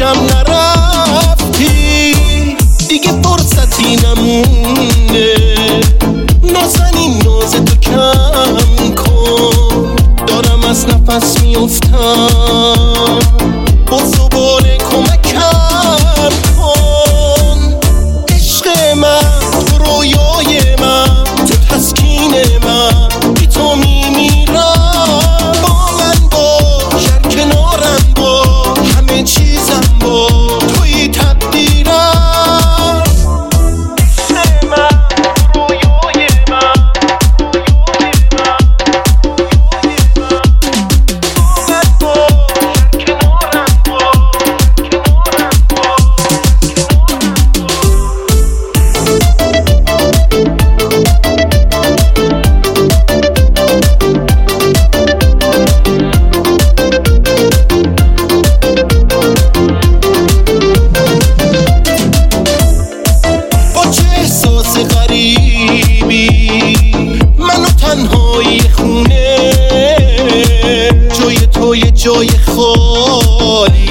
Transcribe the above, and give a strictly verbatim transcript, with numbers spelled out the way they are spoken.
پیشم نرفتی، دیگه فرصتی نمونده، نازنین ناز تو کم کن، دارم از نفس میافتم، با زباله کمکم کن. عشق من تو رویای من، تو تسکین من، بی تو میمیرم. با من باش، در کنارم باش، همه چیزم با توی تقدیرم. عشق من تو رویای من، تنهایی خونه، جای توی جای خالی،